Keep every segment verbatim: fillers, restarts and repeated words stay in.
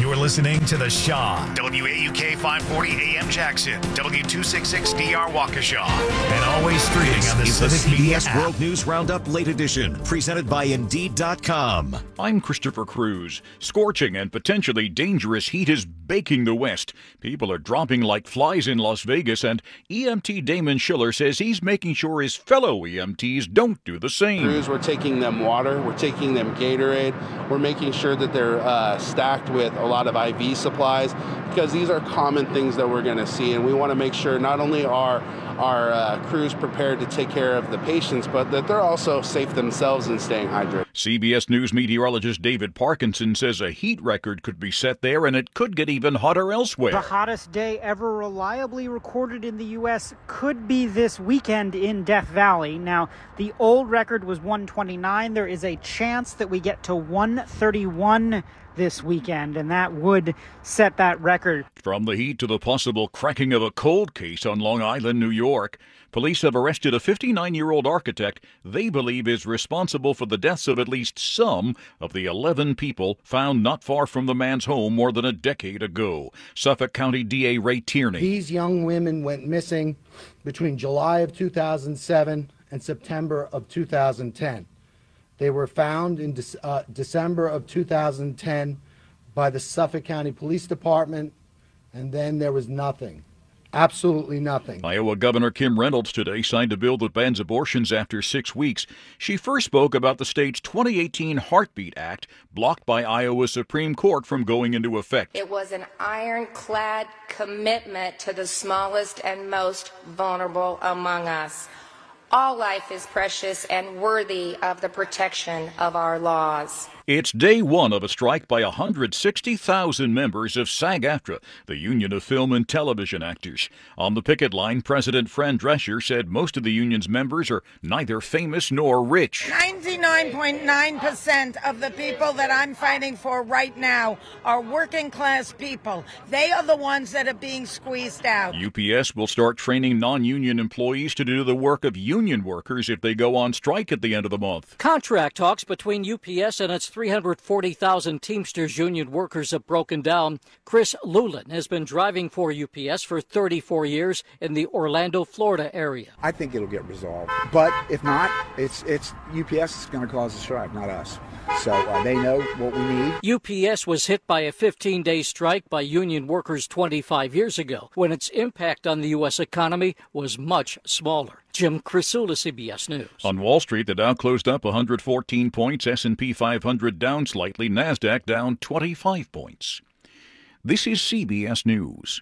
You're listening to The Shaw. W A U K five forty A M Jackson. W two sixty-six D R Waukesha. And always streaming on the It's the Civic C B Media S app. World News Roundup Late Edition, presented by Indeed dot com. I'm Christopher Cruz. Scorching and potentially dangerous heat is baking the West. People are dropping like flies in Las Vegas, and E M T Damon Schiller says he's making sure his fellow E M Ts don't do the same. Crews, we're taking them water, we're taking them Gatorade, we're making sure that they're uh, stacked with a lot of I V supplies, because these are common things that we're going to see, and we want to make sure not only are our uh, crews prepared to take care of the patients, but that they're also safe themselves in staying hydrated. C B S News meteorologist David Parkinson says a heat record could be set there, and it could get even hotter elsewhere. The hottest day ever reliably recorded in the U S could be this weekend in Death Valley. Now, the old record was one twenty-nine. There is a chance that we get to one thirty-one this weekend, and that would set that record. From the heat to the possible cracking of a cold case on Long Island, New York, police have arrested a fifty-nine-year-old architect they believe is responsible for the deaths of at least some of the eleven people found not far from the man's home more than a decade ago. Suffolk County D A Ray Tierney. These young women went missing between July of two thousand seven and September of two thousand ten. They were found in De- uh, December of two thousand ten by the Suffolk County Police Department, and then there was nothing. Absolutely nothing. Iowa Governor Kim Reynolds today signed a bill that bans abortions after six weeks. She first spoke about the state's twenty eighteen Heartbeat Act, blocked by Iowa's Supreme Court from going into effect. It was an ironclad commitment to the smallest and most vulnerable among us. All life is precious and worthy of the protection of our laws. It's day one of a strike by one hundred sixty thousand members of SAG-AFTRA, the Union of Film and Television Actors. On the picket line, President Fran Drescher said most of the union's members are neither famous nor rich. ninety-nine point nine percent of the people that I'm fighting for right now are working class people. They are the ones that are being squeezed out. U P S will start training non-union employees to do the work of union workers if they go on strike at the end of the month. Contract talks between U P S and its three hundred forty thousand Teamsters union workers have broken down. Chris Lulin has been driving for U P S for thirty-four years in the Orlando, Florida area. I think it'll get resolved. But if not, it's it's U P S is going to cause the strike, not us. So uh, they know what we need. U P S was hit by a fifteen-day strike by union workers twenty-five years ago, when its impact on the U S economy was much smaller. Jim Crisula, C B S News. On Wall Street, the Dow closed up one hundred fourteen points, S and P five hundred down slightly, NASDAQ down twenty-five points. This is C B S News.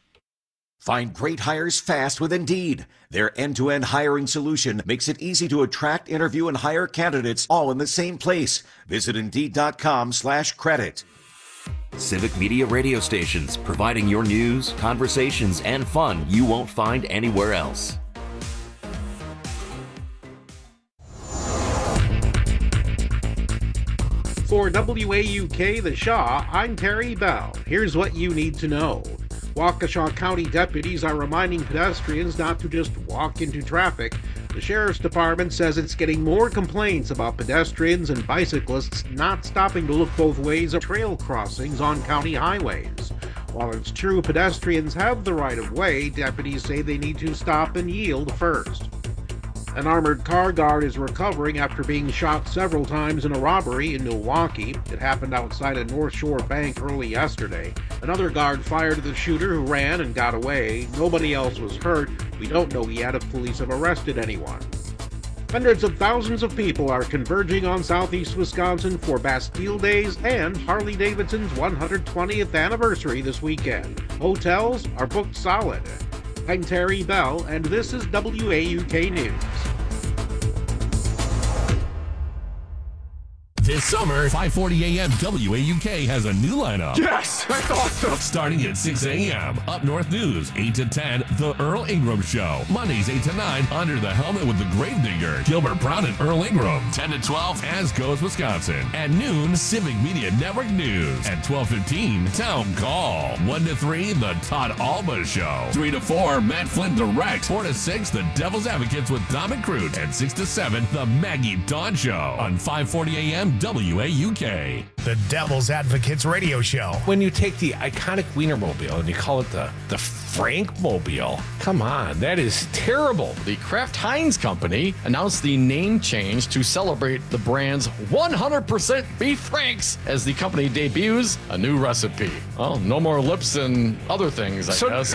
Find great hires fast with Indeed. Their end-to-end hiring solution makes it easy to attract, interview, and hire candidates all in the same place. Visit Indeed dot com slash credit. Civic Media radio stations, providing your news, conversations, and fun you won't find anywhere else. For W A U K The Shaw, I'm Terry Bell. Here's what you need to know. Waukesha County deputies are reminding pedestrians not to just walk into traffic. The Sheriff's Department says it's getting more complaints about pedestrians and bicyclists not stopping to look both ways of trail crossings on county highways. While it's true pedestrians have the right of way, deputies say they need to stop and yield first. An armored car guard is recovering after being shot several times in a robbery in Milwaukee. It happened outside a North Shore bank early yesterday. Another guard fired at the shooter, who ran and got away. Nobody else was hurt. We don't know yet if police have arrested anyone. Hundreds of thousands of people are converging on southeast Wisconsin for Bastille Days and Harley-Davidson's one hundred twentieth anniversary this weekend. Hotels are booked solid. I'm Terry Bell, and this is W A U K News. This summer, five forty A M W A U K has a new lineup. Yes, that's awesome. Starting at six A M, Up North News, eight to ten, The Earl Ingram Show. Mondays, eight to nine, Under the Helmet with the Gravedigger, Gilbert Brown and Earl Ingram. ten to twelve, As Goes Wisconsin. At noon, Civic Media Network News. At twelve fifteen, Town Call. one to three, The Todd Alba Show. three to four, Matt Flynn Direct. four to six, The Devil's Advocates with Dominic Crute. And six to seven, The Maggie Dawn Show. On five forty A M W A U K. The Devil's Advocates Radio Show. When you take the iconic Wienermobile and you call it the, the Frankmobile, come on, that is terrible. The Kraft Heinz Company announced the name change to celebrate the brand's one hundred percent beef franks as the company debuts a new recipe. Well, no more lips and other things, I So- guess.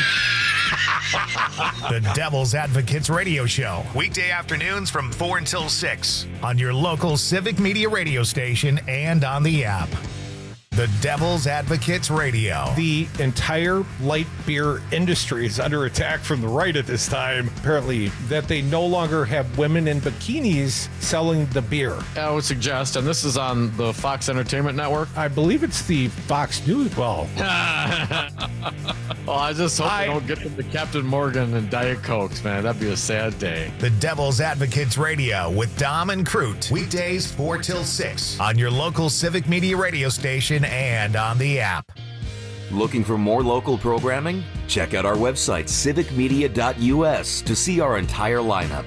The Devil's Advocates Radio Show. Weekday afternoons from four until six on your local Civic Media radio station and on the app. The Devil's Advocates Radio. The entire light beer industry is under attack from the right at this time, apparently, that they no longer have women in bikinis selling the beer. I would suggest, and this is on the Fox Entertainment Network. I believe it's the Fox News. Well, Well, I just hope I- they don't get them to Captain Morgan and Diet Cokes, man. That'd be a sad day. The Devil's Advocates Radio with Dom and Crute. Weekdays four till six on your local Civic Media radio station and on the app. Looking for more local programming? Check out our website, civic media dot U S, to see our entire lineup.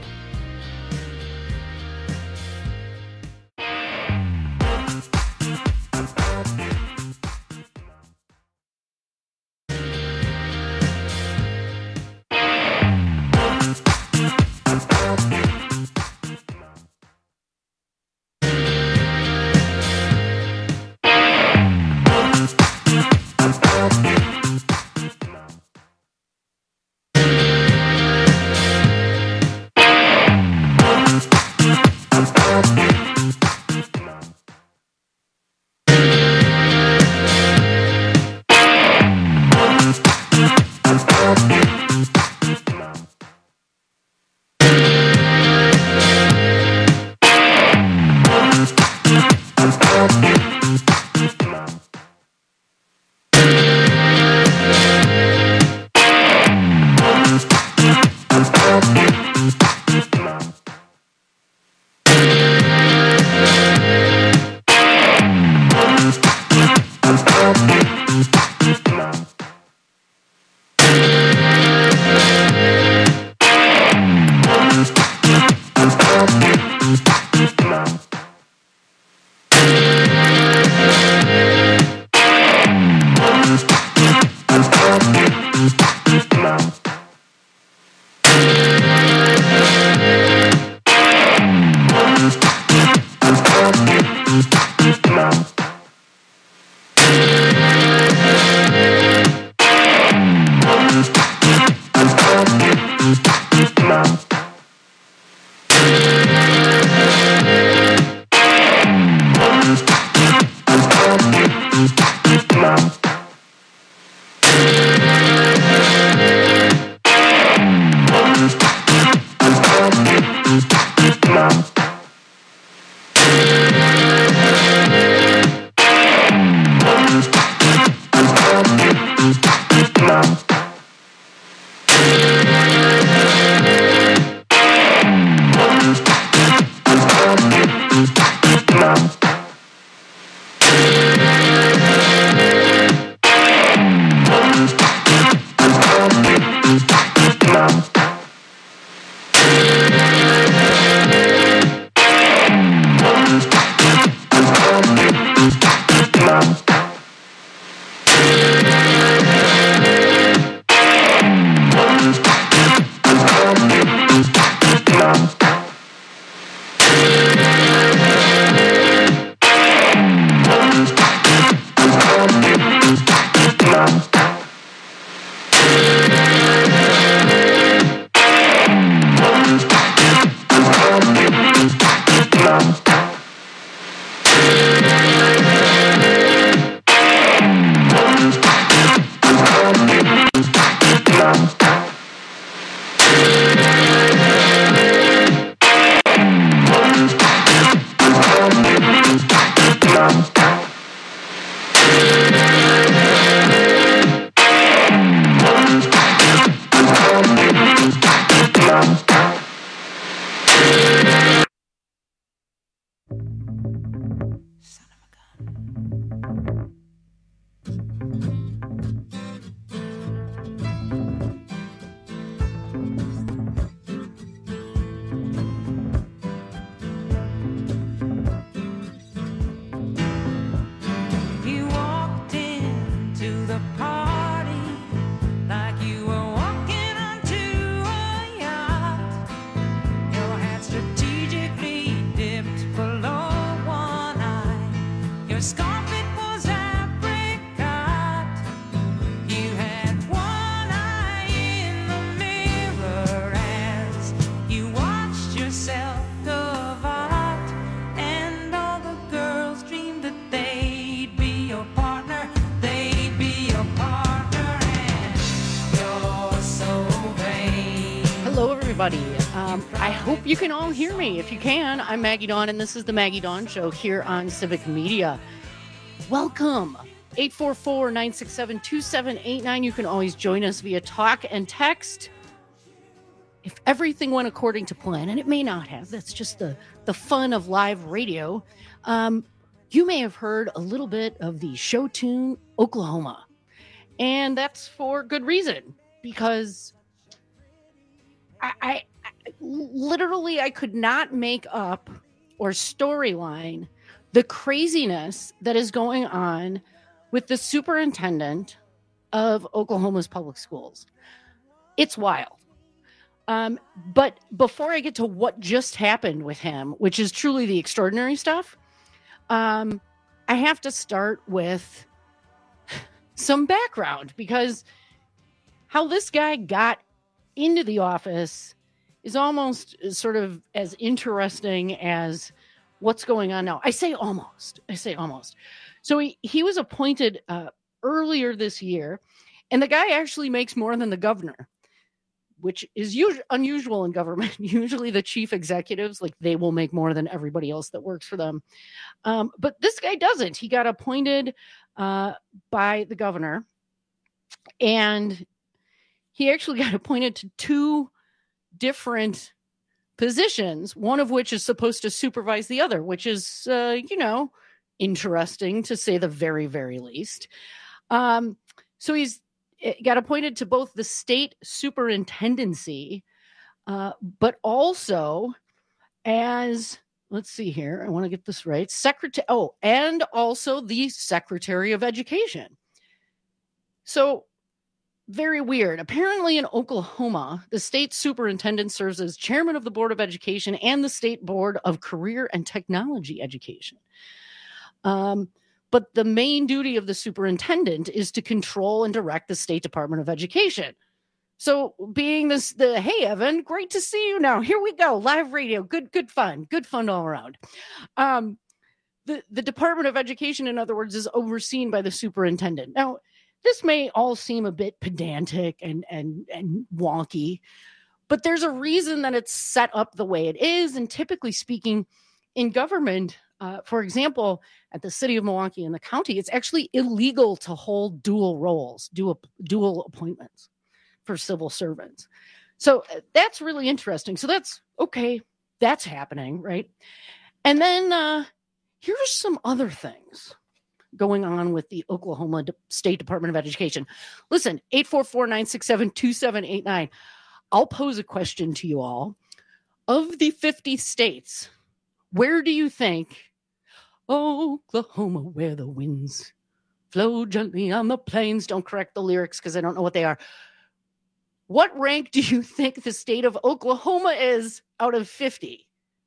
everybody. Um, I hope you can all hear me. If you can, I'm Maggie Dawn, and this is the Maggie Dawn Show here on Civic Media. Welcome. eight four four, nine six seven, two seven eight nine. You can always join us via talk and text. If everything went according to plan, and it may not have, that's just the, the fun of live radio, um, you may have heard a little bit of the show tune, Oklahoma. And that's for good reason, because I, I, I literally, I could not make up or storyline the craziness that is going on with the superintendent of Oklahoma's public schools. It's wild. Um, but before I get to what just happened with him, which is truly the extraordinary stuff, um, I have to start with some background, because how this guy got into the office is almost sort of as interesting as what's going on now. I say almost. I say almost. So he, he was appointed uh, earlier this year, and the guy actually makes more than the governor, which is us- unusual in government. Usually the chief executives, like, they will make more than everybody else that works for them. Um, but this guy doesn't. He got appointed uh, by the governor, and he actually got appointed to two different positions, one of which is supposed to supervise the other, which is, uh, you know, interesting to say the very, very least. Um, so he's got appointed to both the state superintendency, uh, but also as, let's see here, I want to get this right, secretary, oh, and also the Secretary of Education. So very weird. Apparently in Oklahoma, the state superintendent serves as chairman of the Board of Education and the State Board of Career and Technology Education. Um, But the main duty of the superintendent is to control and direct the State Department of Education. So being this, the, hey, Evan, great to see you now. Here we go. Live radio. Good, good fun. Good fun all around. Um, the, the Department of Education, in other words, is overseen by the superintendent. Now, this may all seem a bit pedantic and, and, and wonky, but there's a reason that it's set up the way it is. And typically speaking, in government, Uh, for example, at the city of Milwaukee and the county, it's actually illegal to hold dual roles, dual, dual appointments for civil servants. So uh, that's really interesting. So that's okay. That's happening, right? And then uh, here's some other things going on with the Oklahoma De- State Department of Education. Listen, eight four four, nine six seven, two seven eight nine. I'll pose a question to you all. Of the fifty states, where do you think Oklahoma, where the winds flow gently on the plains? Don't correct the lyrics because I don't know what they are. What rank do you think the state of Oklahoma is out of fifty?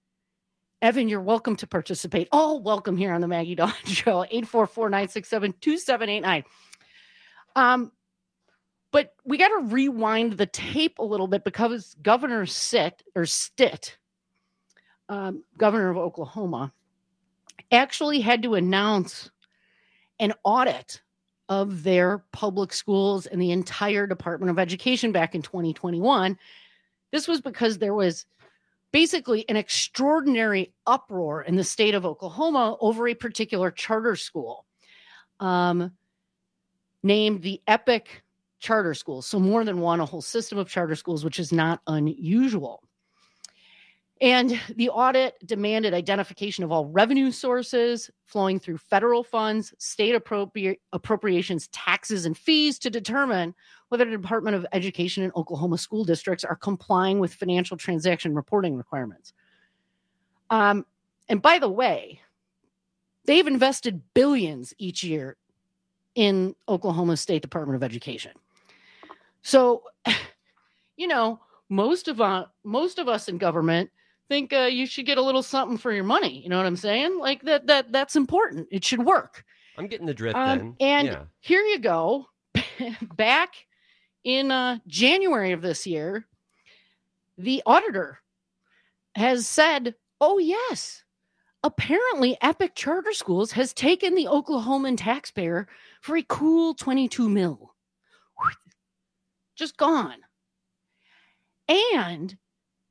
Evan, you're welcome to participate. All welcome here on the Maggie Dawn Show, eight four four, nine six seven, two seven eight nine. Um, but we got to rewind the tape a little bit, because Governor Stitt, or Stitt, um, governor of Oklahoma, actually had to announce an audit of their public schools and the entire Department of Education back in twenty twenty-one. This was because there was basically an extraordinary uproar in the state of Oklahoma over a particular charter school um, named the Epic Charter School. So more than one, a whole system of charter schools, which is not unusual. And the audit demanded identification of all revenue sources flowing through federal funds, state appropri- appropriations, taxes, and fees to determine whether the Department of Education and Oklahoma school districts are complying with financial transaction reporting requirements. Um, and by the way, they've invested billions each year in Oklahoma State Department of Education. So, you know, most of uh, most of us in government think uh, you should get a little something for your money. You know what I'm saying? Like that, that, that's important. It should work. I'm getting the drift um, then. And yeah. Here you go. Back in uh, January of this year, the auditor has said, oh, yes, apparently Epic Charter Schools has taken the Oklahoman taxpayer for a cool twenty-two mil. Just gone. And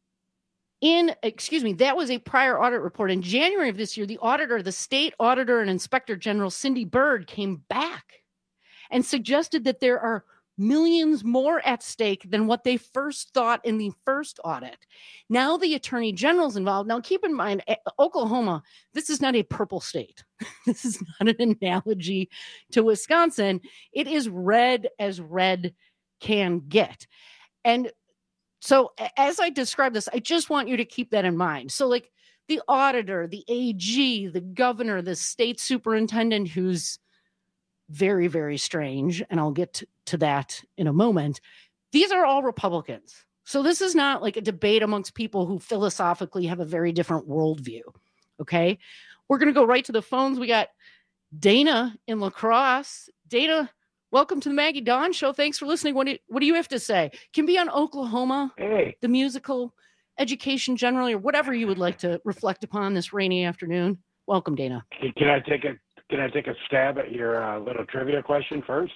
In, excuse me, that was a prior audit report. In January of this year, the auditor, the state auditor and inspector general, Cindy Byrd, came back and suggested that there are millions more at stake than what they first thought in the first audit. Now the attorney general's involved. Now keep in mind, Oklahoma, this is not a purple state. This is not an analogy to Wisconsin. It is red as red can get. And so as I describe this, I just want you to keep that in mind. So like the auditor, the A G, the governor, the state superintendent, who's very, very strange, and I'll get to, to that in a moment. These are all Republicans. So this is not like a debate amongst people who philosophically have a very different worldview. Okay. We're going to go right to the phones. We got Dana in La Crosse. Dana, welcome to the Maggie Dawn Show. Thanks for listening. What do you, what do you have to say? Can be on Oklahoma, hey. the musical, education generally, or whatever you would like to reflect upon this rainy afternoon. Welcome, Dana. Can I take a Can I take a stab at your uh, little trivia question first?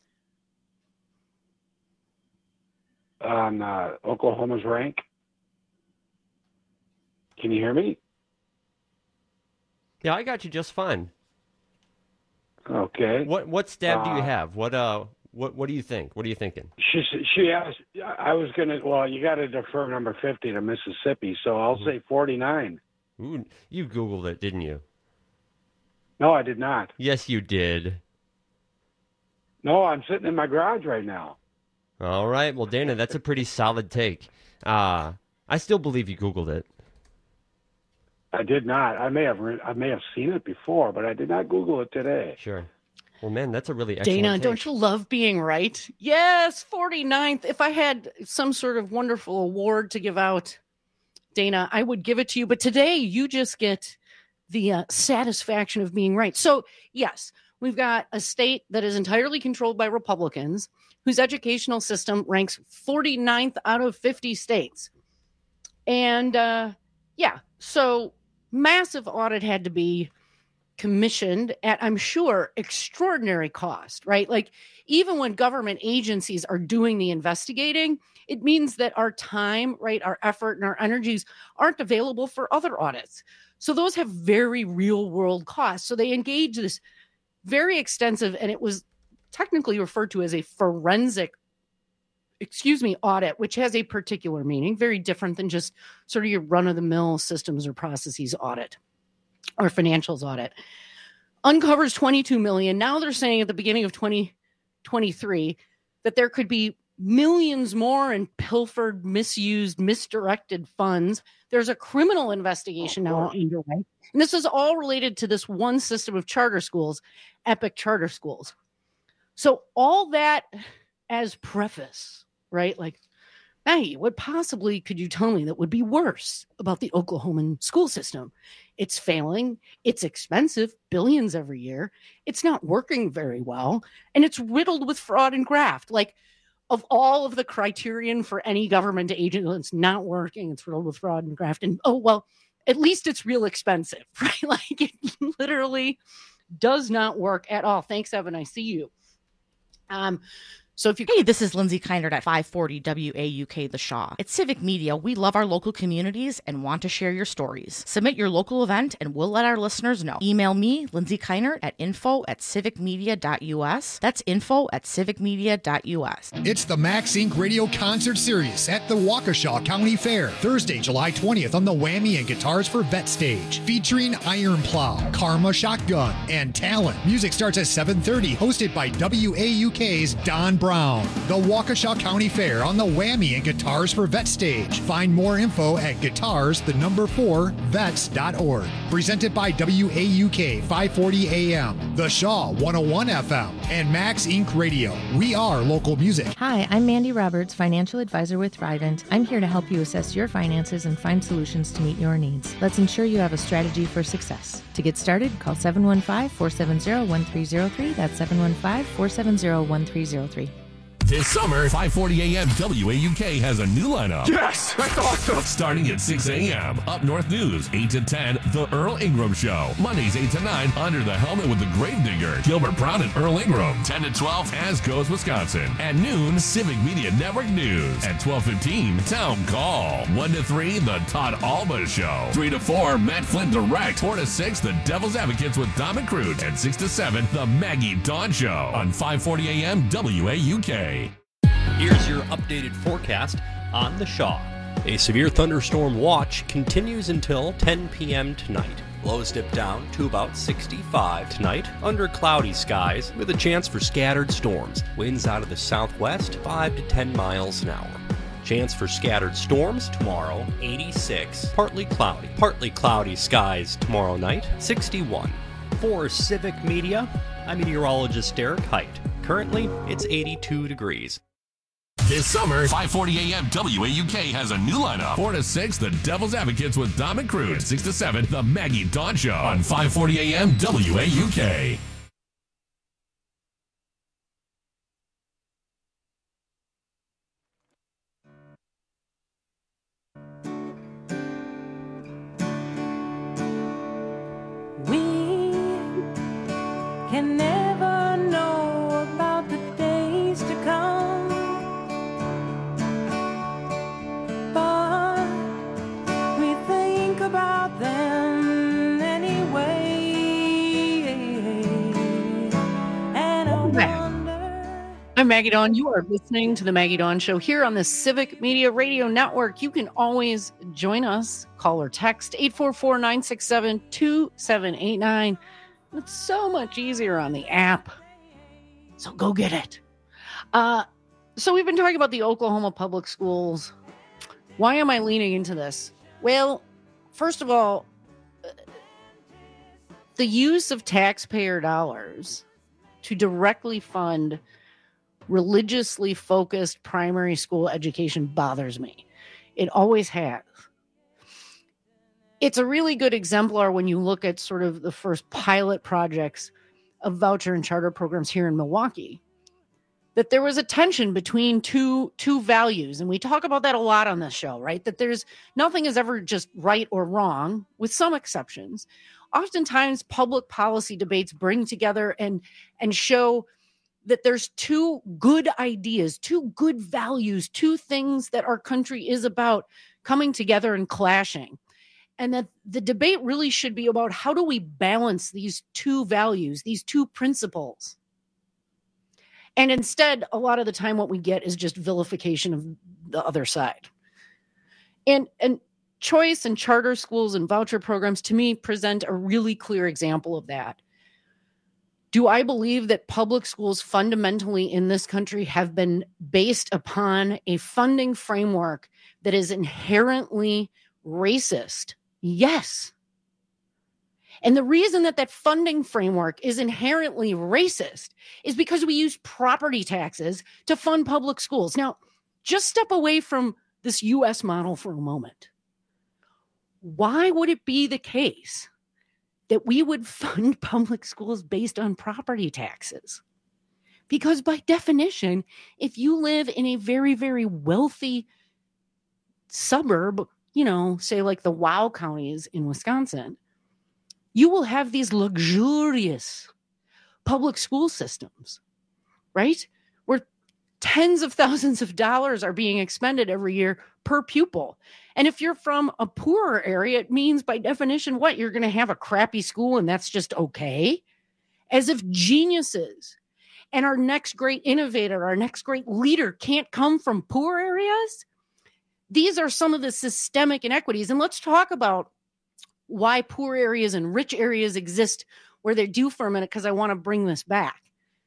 On uh, Oklahoma's rank? Can you hear me? Yeah, I got you just fine. Okay. What what stab uh, do you have? What uh what what do you think? What are you thinking? She she asked. I was gonna. Well, you got to defer number fifty to Mississippi, so I'll mm-hmm. say forty-nine. Ooh, you Googled it, didn't you? No, I did not. Yes, you did. No, I'm sitting in my garage right now. All right. Well, Dana, that's a pretty solid take. Uh, I still believe you Googled it. I did not. I may have re- I may have seen it before, but I did not Google it today. Sure. Well, man, that's a really excellent Dana, take. Don't you love being right? Yes, forty-ninth. If I had some sort of wonderful award to give out, Dana, I would give it to you. But today, you just get the uh, satisfaction of being right. So, yes, we've got a state that is entirely controlled by Republicans, whose educational system ranks forty-ninth out of fifty states. And, uh, yeah, so massive audit had to be commissioned at, I'm sure, extraordinary cost, right? Like, even when government agencies are doing the investigating, it means that our time, right, our effort and our energies aren't available for other audits. So those have very real world costs. So they engage this very extensive, and it was technically referred to as a forensic, excuse me, audit, which has a particular meaning, very different than just sort of your run-of-the-mill systems or processes audit or financials audit. Uncovers twenty-two million dollars. Now they're saying at the beginning of twenty twenty-three that there could be millions more in pilfered, misused, misdirected funds. There's a criminal investigation now underway. And this is all related to this one system of charter schools, Epic Charter Schools. So all that as preface, right? Like, Maggie, what possibly could you tell me that would be worse about the Oklahoman school system? It's failing. It's expensive, billions every year. It's not working very well. And it's riddled with fraud and graft. Like, of all of the criterion for any government agency, it's not working. It's riddled with fraud and graft. And, oh, well, at least it's real expensive, right? Like, it literally does not work at all. Thanks, Evan. I see you. Um, So if you Hey, this is Lindsay Keinert at five forty W A U K The Shaw. At Civic Media, we love our local communities and want to share your stories. Submit your local event and we'll let our listeners know. Email me, Lindsay Keinert, at info at civicmedia.us. That's info at civicmedia.us. It's the Max Incorporated. Radio Concert Series at the Waukesha County Fair, Thursday, July twentieth on the Whammy and Guitars for Vet stage, featuring Iron Plow, Karma Shotgun, and Talon. Music starts at seven thirty, hosted by W A U K's Don Brown. The Waukesha County Fair on the Whammy and Guitars for Vet stage. Find more info at guitars, the number four, vets dot org. Presented by W A U K five forty A M, The Shaw one oh one F M, and Max Incorporated. Radio. We are local music. Hi, I'm Mandy Roberts, financial advisor with Thrivent. I'm here to help you assess your finances and find solutions to meet your needs. Let's ensure you have a strategy for success. To get started, call seven one five, four seven zero, one three zero three. That's seven one five, four seven zero, one three zero three. This summer, five forty a.m. W A U K has a new lineup. Yes, that's awesome. Starting at six a.m. Up North News, eight to ten, The Earl Ingram Show. Mondays, eight to nine, Under the Helmet with the Gravedigger, Gilbert Brown and Earl Ingram. ten to twelve, As Goes Wisconsin. At noon, Civic Media Network News. At twelve fifteen, Town Call. one to three, The Todd Alba Show. three to four, Matt Flynn Direct. four to six, The Devil's Advocates with Dom and Crude. And six to seven, The Maggie Dawn Show on five forty a.m. W A U K. Here's your updated forecast on the Shaw. A severe thunderstorm watch continues until ten p.m. tonight. Lows dip down to about sixty-five tonight under cloudy skies with a chance for scattered storms. Winds out of the southwest five to ten miles an hour. Chance for scattered storms tomorrow, eighty-six. Partly cloudy. Partly cloudy skies tomorrow night, sixty-one. For Civic Media, I'm meteorologist Derek Height. Currently, it's eighty-two degrees. This summer, five forty a.m. W A U K has a new lineup. four to six, The Devil's Advocates with Dom and Crude. six to seven, The Maggie Dawn Show on five forty a.m. W A U K. We can never know about the days to come, but we think about them anyway. And I wonder. I'm Maggie Dawn. You are listening to the Maggie Dawn Show here on the Civic Media Radio Network. You can always join us. Call or text eight four four, nine six seven, two seven eight nine. It's so much easier on the app. So go get it. Uh, so we've been talking about the Oklahoma public schools. Why am I leaning into this? Well, first of all, the use of taxpayer dollars to directly fund religiously focused primary school education bothers me. It always has. It's a really good exemplar when you look at sort of the first pilot projects of voucher and charter programs here in Milwaukee, that there was a tension between two, two values. And we talk about that a lot on this show, right? That there's nothing is ever just right or wrong, with some exceptions. Oftentimes public policy debates bring together and, and show that there's two good ideas, two good values, two things that our country is about coming together and clashing. And that the debate really should be about how do we balance these two values, these two principles. And instead, a lot of the time what we get is just vilification of the other side. And, and choice and charter schools and voucher programs, to me, present a really clear example of that. Do I believe that public schools fundamentally in this country have been based upon a funding framework that is inherently racist? Yes. And the reason that that funding framework is inherently racist is because we use property taxes to fund public schools. Now, just step away from this U S model for a moment. Why would it be the case that we would fund public schools based on property taxes? Because by definition, if you live in a very, very wealthy suburb, you know, say like the Wow counties in Wisconsin, you will have these luxurious public school systems, right? Where tens of thousands of dollars are being expended every year per pupil. And if you're from a poorer area, it means by definition, what? You're going to have a crappy school and that's just okay? As if geniuses and our next great innovator, our next great leader can't come from poor areas. These are some of the systemic inequities. And let's talk about why poor areas and rich areas exist where they do for a minute, because I want to bring this back.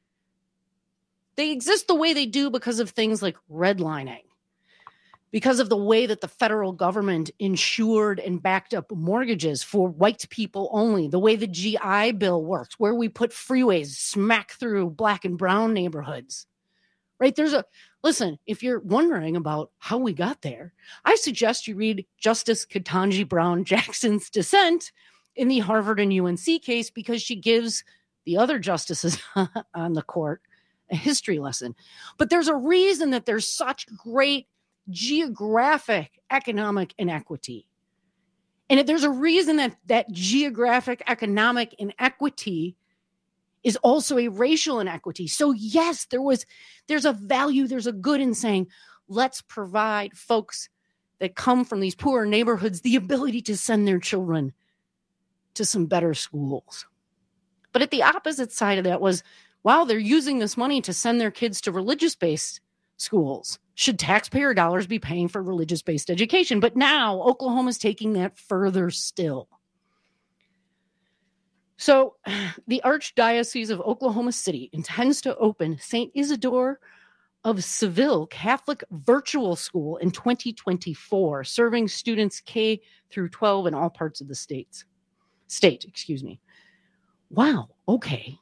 They exist the way they do because of things like redlining, because of the way that the federal government insured and backed up mortgages for white people only, the way the G I Bill works, where we put freeways smack through black and brown neighborhoods, right? There's a, listen, if you're wondering about how we got there, I suggest you read Justice Ketanji Brown Jackson's dissent in the Harvard and U N C case, because she gives the other justices on the court a history lesson. But there's a reason that there's such great geographic economic inequity. And there's a reason that that geographic economic inequity is also a racial inequity. So yes, there was, there's a value, there's a good in saying, let's provide folks that come from these poor neighborhoods the ability to send their children to some better schools. But at the opposite side of that was, wow, they're using this money to send their kids to religious-based schools. Should taxpayer dollars be paying for religious-based education? But now Oklahoma's taking that further still. So the Archdiocese of Oklahoma City intends to open Saint Isidore of Seville Catholic Virtual School in twenty twenty-four, serving students K through twelve in all parts of the states. State, excuse me. Wow, okay.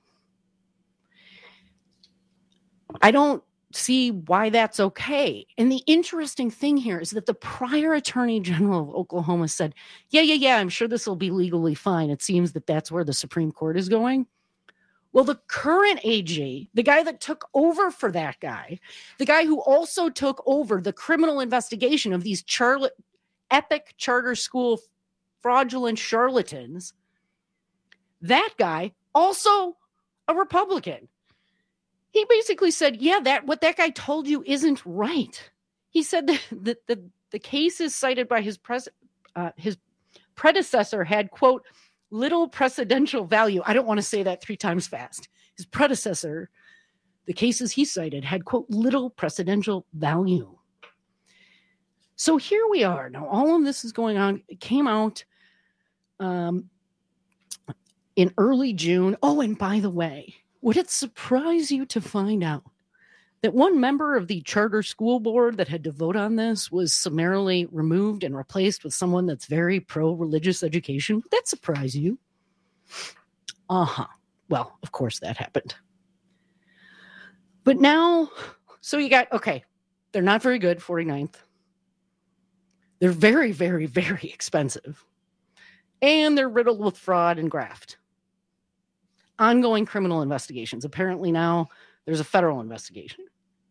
I don't see why that's okay. And the interesting thing here is that the prior Attorney General of Oklahoma said, yeah, yeah, yeah, I'm sure this will be legally fine. It seems that that's where the Supreme Court is going. Well, the current A G, the guy that took over for that guy, the guy who also took over the criminal investigation of these charla- epic charter school fraudulent charlatans, that guy, also a Republican. He basically said, yeah, that what that guy told you isn't right. He said that the, the, the cases cited by his pres, uh, his predecessor had, quote, little precedential value. I don't want to say that three times fast. His predecessor, the cases he cited had, quote, little precedential value. So here we are. Now, all of this is going on. It came out um, in early June. Oh, and by the way, would it surprise you to find out that one member of the charter school board that had to vote on this was summarily removed and replaced with someone that's very pro-religious education? Would that surprise you? Uh-huh. Well, of course that happened. But now, so you got, okay, they're not very good, forty-ninth. They're very, very, very expensive. And they're riddled with fraud and graft. Ongoing criminal investigations. Apparently now there's a federal investigation.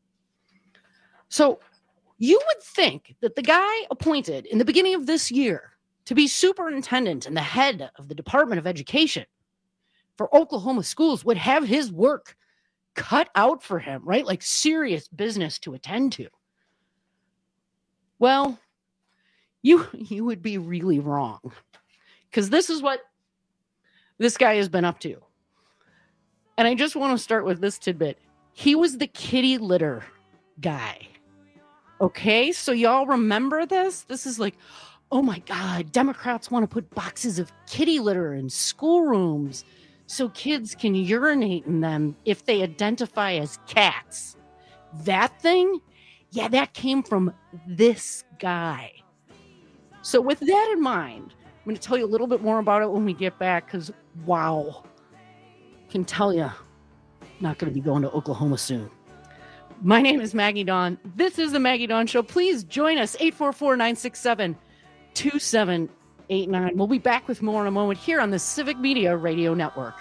So you would think that the guy appointed in the beginning of this year to be superintendent and the head of the Department of Education for Oklahoma schools would have his work cut out for him, right? Like serious business to attend to. Well, you, you would be really wrong, because this is what this guy has been up to. And I just want to start with this tidbit. He was the kitty litter guy. Okay, so y'all remember this? This is like, oh my God, Democrats want to put boxes of kitty litter in schoolrooms so kids can urinate in them if they identify as cats. That thing? Yeah, that came from this guy. So with that in mind, I'm going to tell you a little bit more about it when we get back, because wow. Can tell you, not going to be going to Oklahoma soon. My name is Maggie Dawn. This is the Maggie Dawn Show. Please join us, eight four four, nine six seven, two seven eight nine. We'll be back with more in a moment here on the Civic Media Radio Network.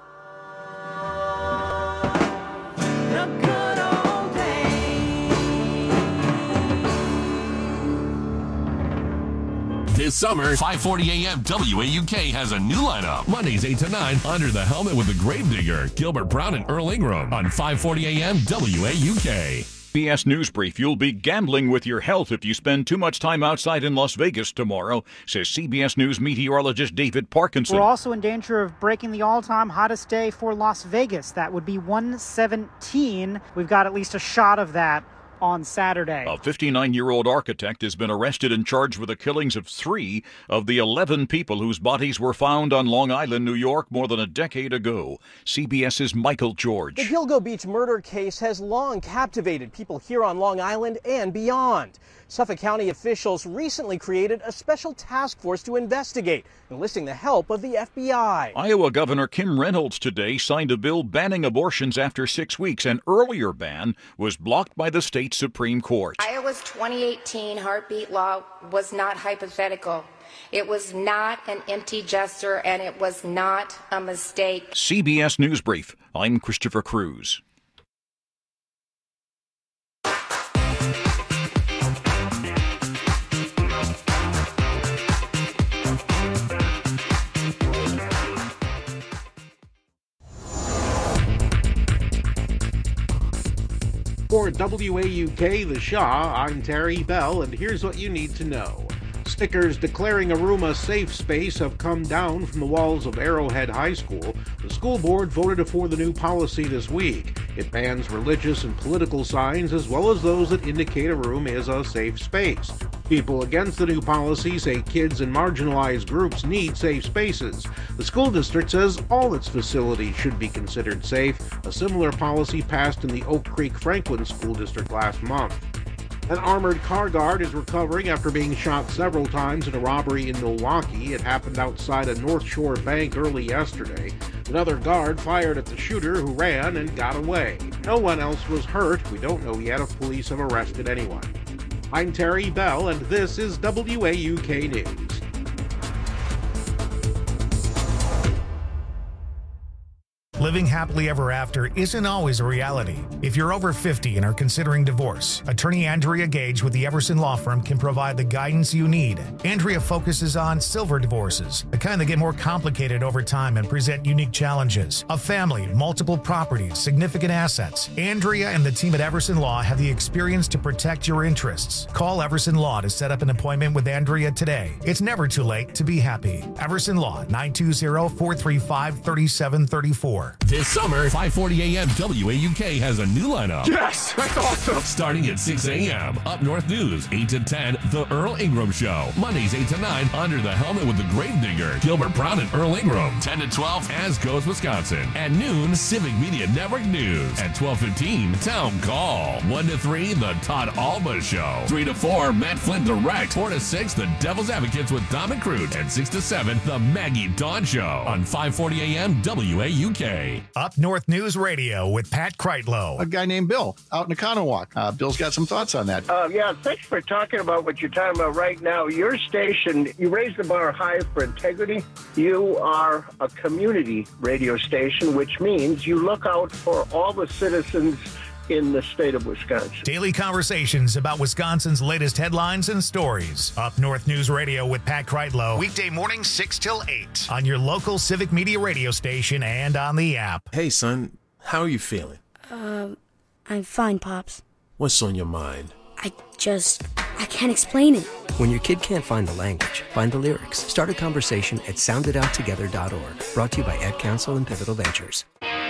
This summer, five forty A M W A U K has a new lineup. Mondays eight to nine, Under the Helmet with the Gravedigger, Gilbert Brown and Earl Ingram on five forty A M W A U K. C B S News Brief. You'll be gambling with your health if you spend too much time outside in Las Vegas tomorrow, says C B S News meteorologist David Parkinson. We're also in danger of breaking the all-time hottest day for Las Vegas. That would be one seventeen. We've got at least a shot of that on Saturday. A fifty-nine-year-old architect has been arrested and charged with the killings of three of the eleven people whose bodies were found on Long Island, New York, more than a decade ago. CBS's Michael George. The Gilgo Beach murder case has long captivated people here on Long Island and beyond. Suffolk County officials recently created a special task force to investigate, enlisting the help of the F B I. Iowa Governor Kim Reynolds today signed a bill banning abortions after six weeks. An earlier ban was blocked by the state Supreme Court. Iowa's twenty eighteen heartbeat law was not hypothetical. It was not an empty gesture, and it was not a mistake. C B S News Brief. I'm Christopher Cruz. For W A U K, The Shaw, I'm Terry Bell, and here's what you need to know. Stickers declaring Aruma safe space have come down from the walls of Arrowhead High School. The school board voted for the new policy this week. It bans religious and political signs as well as those that indicate a room is a safe space. People against the new policy say kids and marginalized groups need safe spaces. The school district says all its facilities should be considered safe. A similar policy passed in the Oak Creek Franklin School District last month. An armored car guard is recovering after being shot several times in a robbery in Milwaukee. It happened outside a North Shore bank early yesterday. Another guard fired at the shooter, who ran and got away. No one else was hurt. We don't know yet if police have arrested anyone. I'm Terry Bell, and this is W A U K News. Living happily ever after isn't always a reality. If you're over fifty and are considering divorce, attorney Andrea Gage with the Everson Law Firm can provide the guidance you need. Andrea focuses on silver divorces, the kind that get more complicated over time and present unique challenges. A family, multiple properties, significant assets. Andrea and the team at Everson Law have the experience to protect your interests. Call Everson Law to set up an appointment with Andrea today. It's never too late to be happy. Everson Law, nine two zero, four three five, three seven three four. This summer, five forty a.m. W A U K has a new lineup. Yes, that's awesome. Starting at six a.m. Up North News, eight to ten, The Earl Ingram Show. Mondays, eight to nine, Under the Helmet with the Gravedigger, Gilbert Brown and Earl Ingram. ten to twelve, As Goes Wisconsin. At noon, Civic Media Network News. At twelve fifteen, Town Call. one to three, The Todd Alba Show. three to four, Matt Flynn Direct. four to six, The Devil's Advocates with Dom and Crute. And six to seven, The Maggie Dawn Show. On five forty a.m. W A U K. Up North News Radio with Pat Kreitlow. A guy named Bill out in Economowoc. Uh, Bill's got some thoughts on that. Uh, yeah, thanks for talking about what you're talking about right now. Your station, you raise the bar high for integrity. You are a community radio station, which means you look out for all the citizens in the state of Wisconsin. Daily conversations about Wisconsin's latest headlines and stories. Up North News Radio with Pat Kreitlow. Weekday mornings six till eight on your local Civic Media radio station and on the app. Hey, son, how are you feeling? Um, I'm fine, Pops. What's on your mind? I just, I can't explain it. When your kid can't find the language, find the lyrics. Start a conversation at sound it out together dot org. Brought to you by Ad Council and Pivotal Ventures.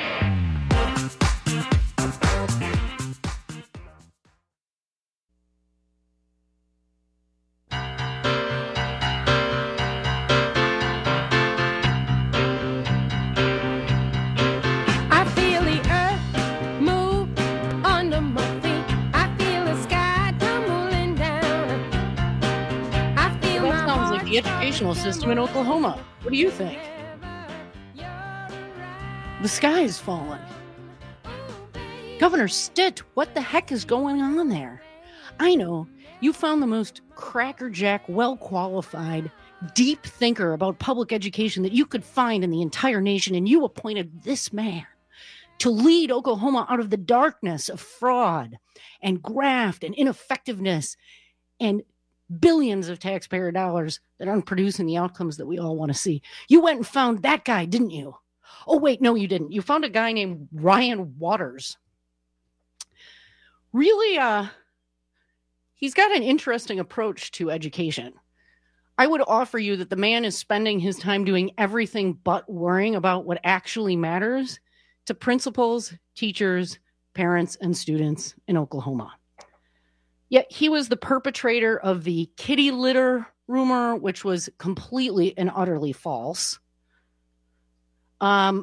The educational system in Oklahoma. What do you think? The sky is falling. Governor Stitt, what the heck is going on there? I know you found the most crackerjack, well-qualified, deep thinker about public education that you could find in the entire nation, and you appointed this man to lead Oklahoma out of the darkness of fraud and graft and ineffectiveness and billions of taxpayer dollars that aren't producing the outcomes that we all want to see. You went and found that guy, didn't you? Oh, wait, no, you didn't. You found a guy named Ryan Waters. Really, uh, he's got an interesting approach to education. I would offer you that the man is spending his time doing everything but worrying about what actually matters to principals, teachers, parents, and students in Oklahoma. Yet he was the perpetrator of the kitty litter rumor, which was completely and utterly false. Um,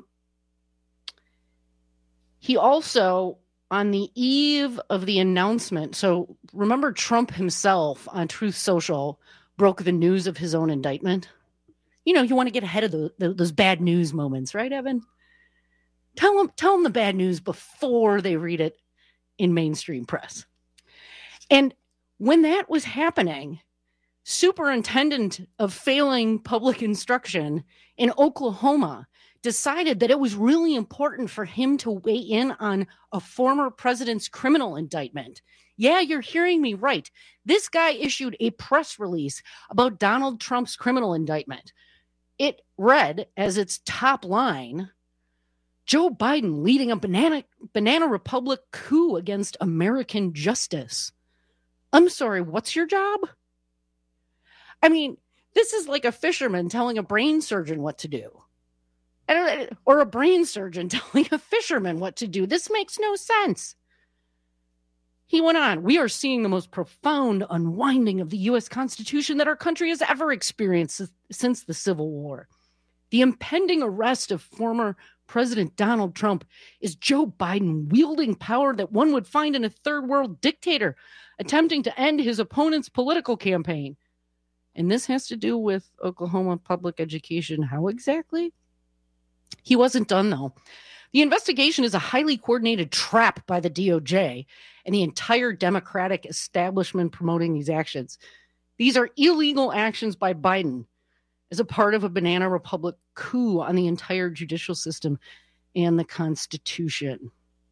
he also, on the eve of the announcement, so remember Trump himself on Truth Social broke the news of his own indictment? You know, you want to get ahead of the, the, those bad news moments, right, Evan? Tell them, tell them the bad news before they read it in mainstream press. And when that was happening, superintendent of failing public instruction in Oklahoma decided that it was really important for him to weigh in on a former president's criminal indictment. Yeah, you're hearing me right. This guy issued a press release about Donald Trump's criminal indictment. It read as its top line, Joe Biden leading a banana, banana republic coup against American justice. I'm sorry, what's your job? I mean, this is like a fisherman telling a brain surgeon what to do. I don't, or a brain surgeon telling a fisherman what to do. This makes no sense. He went on, we are seeing the most profound unwinding of the U S Constitution that our country has ever experienced since the Civil War. The impending arrest of former President Donald Trump is Joe Biden wielding power that one would find in a third world dictator attempting to end his opponent's political campaign. And this has to do with Oklahoma public education. How exactly? He wasn't done, though. The investigation is a highly coordinated trap by the D O J and the entire Democratic establishment promoting these actions. These are illegal actions by Biden as a part of a banana republic coup on the entire judicial system and the Constitution.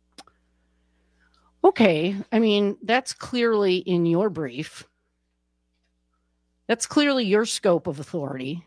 Okay, I mean, that's clearly in your brief. That's clearly your scope of authority.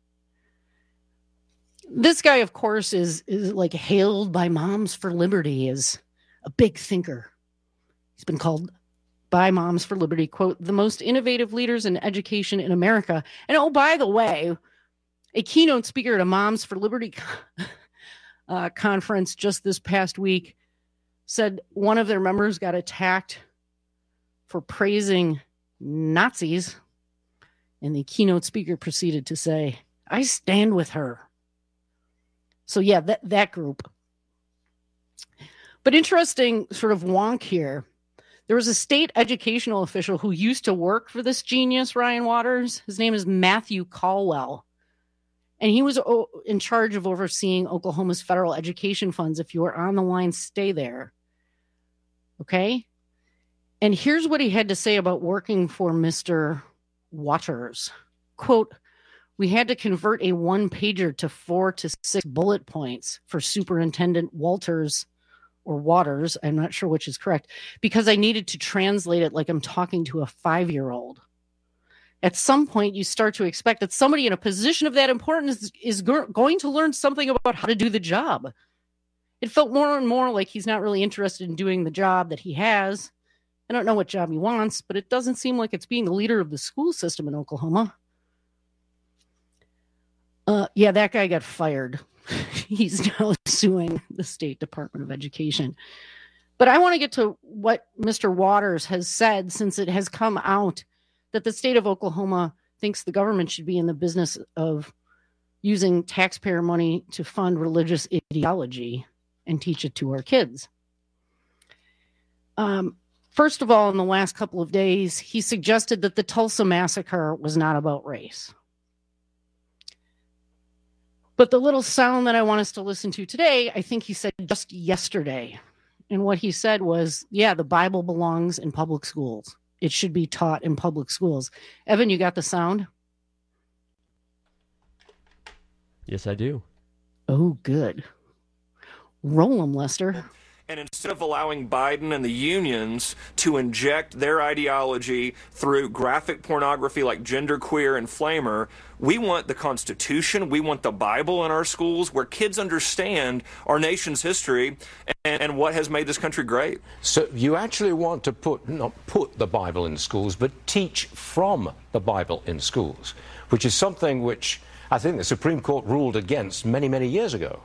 This guy, of course, is, is like hailed by Moms for Liberty as a big thinker. He's been called by Moms for Liberty, quote, the most innovative leaders in education in America. And oh, by the way, a keynote speaker at a Moms for Liberty uh, conference just this past week said one of their members got attacked for praising Nazis. And the keynote speaker proceeded to say, I stand with her. So yeah, that, that group. But interesting sort of wonk here. There was a state educational official who used to work for this genius, Ryan Waters. His name is Matthew Caldwell. And he was in charge of overseeing Oklahoma's federal education funds. If you are on the line, stay there. Okay? And here's what he had to say about working for Mister Waters. Quote, we had to convert a one-pager to four to six bullet points for Superintendent Walters or Waters, I'm not sure which is correct, because I needed to translate it like I'm talking to a five-year-old. At some point, you start to expect that somebody in a position of that importance is, is go- going to learn something about how to do the job. It felt more and more like he's not really interested in doing the job that he has. I don't know what job he wants, but it doesn't seem like it's being the leader of the school system in Oklahoma. Uh, yeah, that guy got fired. He's now suing the State Department of Education. But I want to get to what Mister Waters has said since it has come out that the state of Oklahoma thinks the government should be in the business of using taxpayer money to fund religious ideology and teach it to our kids. Um, first of all, in the last couple of days, he suggested that the Tulsa massacre was not about race. But the little sound that I want us to listen to today, I think he said just yesterday. And what he said was, yeah, the Bible belongs in public schools. It should be taught in public schools. Evan, you got the sound? Yes, I do. Oh, good. Roll them, Lester. And instead of allowing Biden and the unions to inject their ideology through graphic pornography like genderqueer and flamer, we want the Constitution, we want the Bible in our schools where kids understand our nation's history and, and what has made this country great. So you actually want to put, not put the Bible in schools, but teach from the Bible in schools, which is something which I think the Supreme Court ruled against many, many years ago.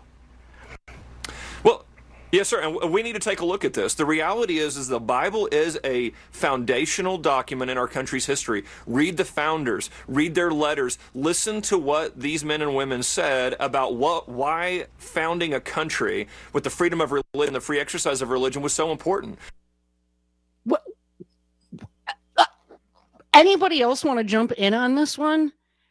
Yes, sir, and we need to take a look at this. The reality is, is the Bible is a foundational document in our country's history. Read the founders, read their letters, listen to what these men and women said about what, why founding a country with the freedom of religion, the free exercise of religion was so important. What? Uh, anybody else want to jump in on this one?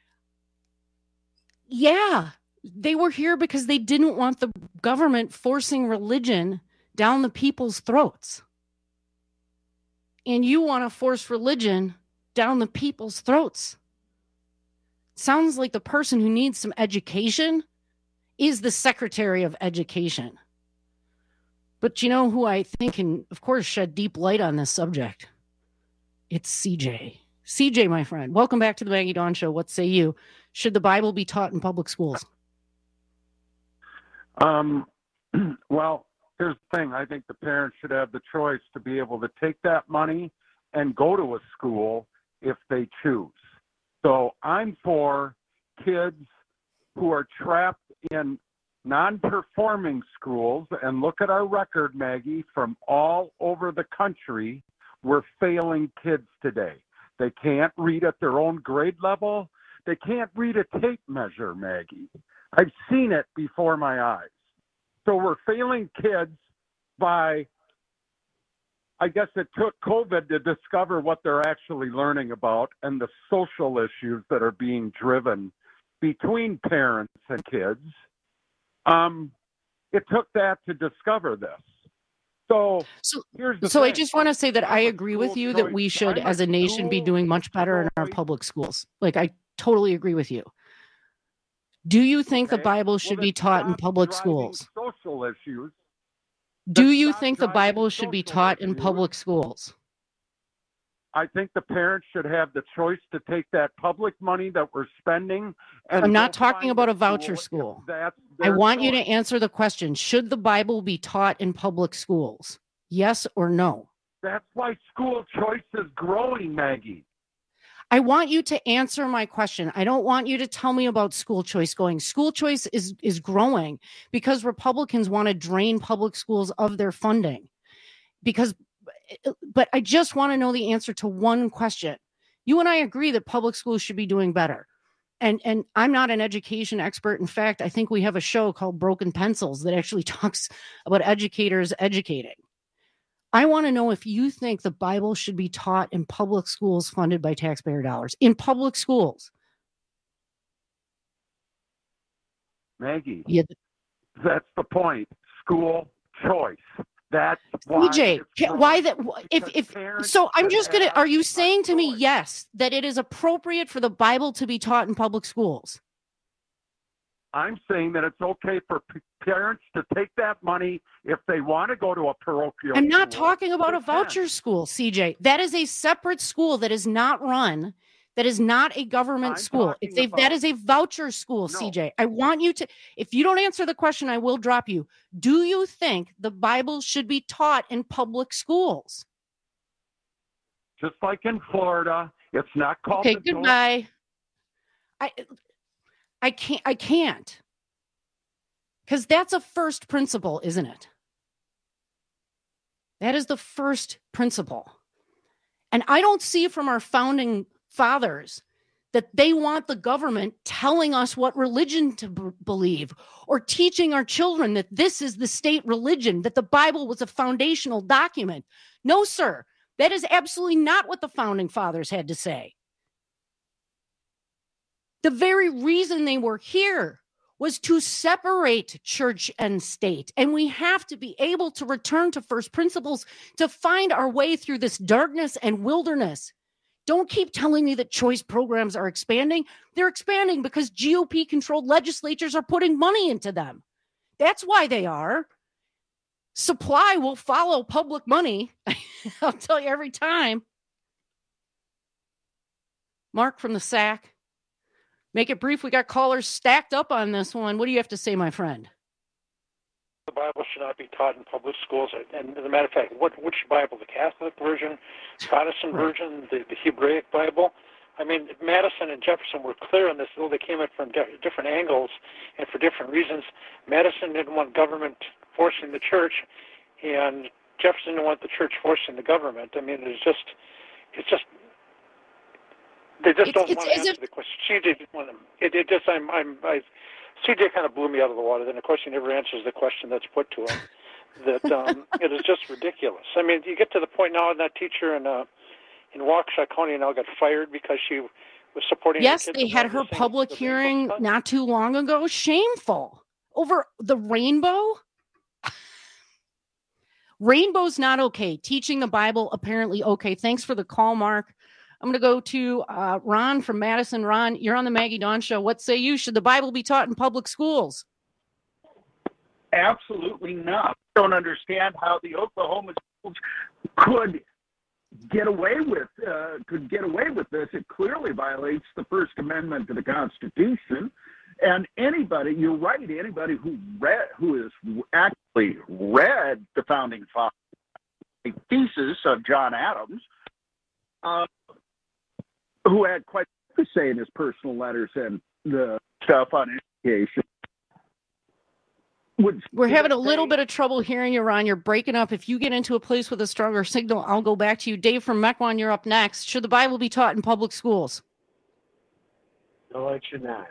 Yeah. They were here because they didn't want the government forcing religion down the people's throats. And you want to force religion down the people's throats. Sounds like the person who needs some education is the Secretary of Education. But you know who I think can, of course, shed deep light on this subject? It's C J. C J, my friend, welcome back to the Maggie Dawn Show. What say you? Should the Bible be taught in public schools? Um, well, here's the thing. I think the parents should have the choice to be able to take that money and go to a school if they choose. So I'm for kids who are trapped in non-performing schools, and look at our record, Maggie, from all over the country. We're failing kids today. They can't read at their own grade level. They can't read a tape measure, Maggie. I've seen it before my eyes. So we're failing kids by, I guess it took COVID to discover what they're actually learning about and the social issues that are being driven between parents and kids. Um, it took that to discover this. So, so, here's the so thing. I just want to say that I agree with you that we should, as a nation, be doing much better in our public schools. Like, I totally agree with you. Do you think the Bible should be taught in public schools? Social issues. Do you think the Bible should be taught in public schools? I think the parents should have the choice to take that public money that we're spending. And I'm not go talking find about a a voucher school school. if that's I their want you to choice. answer the question. Should the Bible be taught in public schools? Yes or no? That's why school choice is growing, Maggie. I want you to answer my question. I don't want you to tell me about school choice going. School choice is, is growing because Republicans want to drain public schools of their funding. Because, but I just want to know the answer to one question. You and I agree that public schools should be doing better. And, and I'm not an education expert. In fact, I think we have a show called Broken Pencils that actually talks about educators educating. I want to know if you think the Bible should be taught in public schools funded by taxpayer dollars. In public schools. Maggie, Yeah. that's the point. School choice. That's why. C J, it's ca- growing. why that? If if parents so, I'm should just gonna. have Are you saying to me yes that it is appropriate for the Bible to be taught in public schools? I'm saying that it's okay for p- parents to take that money if they want to go to a parochial I'm not school, talking about they a voucher school, C J. That is a separate school that is not run. That is not a government I'm school. It's a talking that about- is a voucher school, C J. I want you to. If you don't answer the question, I will drop you. Do you think the Bible should be taught in public schools? Just like in Florida, it's not called. Okay, the goodbye. I I can't I can't. Because that's a first principle, isn't it? That is the first principle. And I don't see from our founding fathers that they want the government telling us what religion to b- believe or teaching our children that this is the state religion, that the Bible was a foundational document. No, sir. That is absolutely not what the founding fathers had to say. The very reason they were here was to separate church and state. And we have to be able to return to first principles to find our way through this darkness and wilderness. Don't keep telling me that choice programs are expanding. They're expanding because G O P-controlled legislatures are putting money into them. That's why they are. Supply will follow public money. I'll tell you every time. Mark from the S A C. Make it brief. We got callers stacked up on this one. What do you have to say, my friend? The Bible should not be taught in public schools. And as a matter of fact, what which Bible? The Catholic version, Protestant Right. version, the, the Hebraic Bible? I mean, Madison and Jefferson were clear on this, though they came at from di- different angles and for different reasons. Madison didn't want government forcing the church, and Jefferson didn't want the church forcing the government. I mean, it's just, it's just, they just It's- don't it's want to as answer if- the question. C J didn't want them. It, it just, I'm, I'm, I, C J kind of blew me out of the water. Then, of course, he never answers the question that's put to him. That um, it is just ridiculous. I mean, you get to the point now, that teacher in uh, in Waukesha County now got fired because she was supporting. Yes, her kids they and had wanted her to sing public the hearing Rainbow Song. not too long ago. Shameful. Over the rainbow? Rainbow's not okay. Teaching the Bible, apparently okay. Thanks for the call, Mark. I'm going to go to uh, Ron from Madison. Ron, you're on the Maggie Dawn Show. What say you? Should the Bible be taught in public schools? Absolutely not. I don't understand how the Oklahoma schools could get away with uh, could get away with this. It clearly violates the First Amendment to the Constitution. And anybody, you're right, anybody who read, who has actually read the Founding Fathers thesis of John Adams, uh, who had quite to say in his personal letters and the stuff on education. Would We're having a little bit of trouble hearing you, Ron. You're breaking up. If you get into a place with a stronger signal, I'll go back to you. Dave from Mequon, you're up next. Should the Bible be taught in public schools? No, it should not.